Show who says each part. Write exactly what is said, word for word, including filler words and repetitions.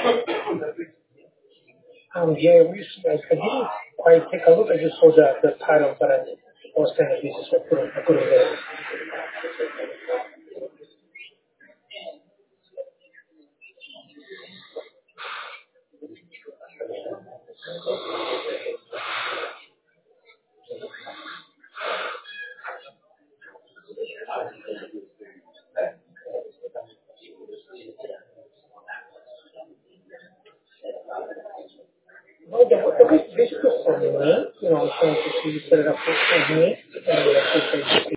Speaker 1: Um, yeah, we used to, I, I didn't quite take a look. I just saw the, the title, but I was kind of busy, so I couldn't, I couldn't get it. Well, the, the basic for me, you know, I was trying to see set it up for for me, and uh,